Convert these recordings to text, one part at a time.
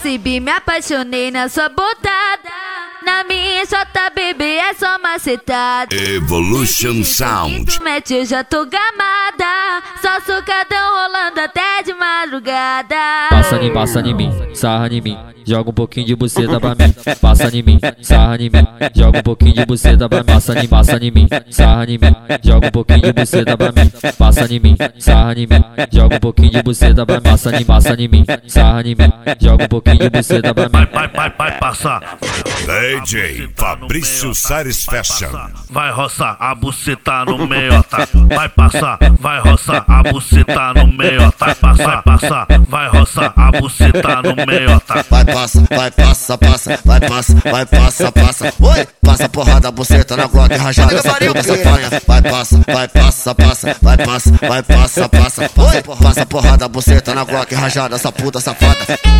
percebi, me apaixonei na sua botada. Na minha xota, bebê, é só macetada. Evolution Sound. Mete, eu já tô gamada. Só socadão rolando até de madrugada. Passa em mim, sarra em mim. Joga um pouquinho de buceta pra mim. Passa em mim, sarra em mim. Joga um pouquinho de buceta pra mim. Passa em mim, sarra em mim. Joga um pouquinho de buceta pra mim. Passa em mim, sarra em mim. Joga um pouquinho de buceta pra mim. Passa em mim, sarra em mim. Joga um pouquinho de buceta pra mim. Vai passar. DJ Fabrício Sares Fashion. Vai roçar a buceta no meiota. Vai passar, vai roçar a buceta no meiota. Vai passar, vai roçar a buceta no meiota. Vai passa, passa. Oi, passa porrada, buceta na Glock, rajada essa puta safanha. Vai passa. Oi, passa porrada, buceta na Glock, rajada essa puta safada.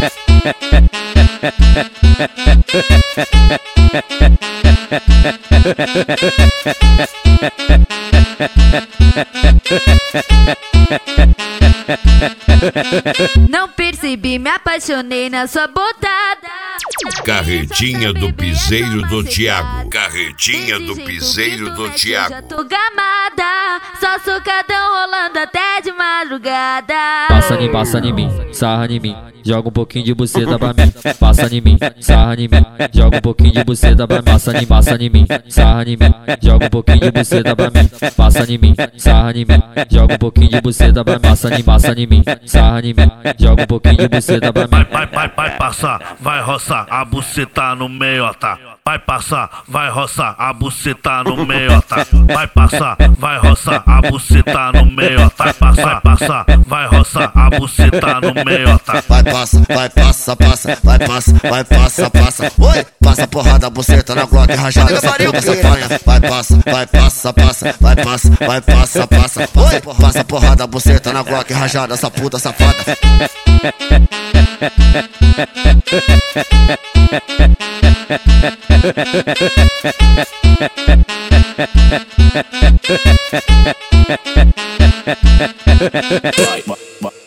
Não percebi, me apaixonei na sua botada. Carretinha do piseiro do Thiago. Carretinha do piseiro do Thiago. Já tô gamada. Só socadão rolando até de madrugada. Passa em mim, sarra em mim. Joga um pouquinho de buceta pra mim. Passa em mim, sarra em mim. Joga um pouquinho de buceta pra mim. Passa em mim, sarra em mim. Joga um pouquinho de buceta pra mim. Passa em mim, sarra em mim. Joga um pouquinho de buceta pra mim. Passa em mim, sarra em mim. Joga um pouquinho de buceta pra mim. Vai passar, vai roçar a buceta no meiota. Vai passar, vai roçar a buceta no meiota. Vai passar, vai roçar a buceta no meiota. Vai passar, vai roçar a buceta no meiota. Vai passa. Oi, passa porrada, buceta na Glock, rajada essa puta safanha. Vai passa. Oi, passa porrada, buceta na Glock, rajada essa puta safada. Vai.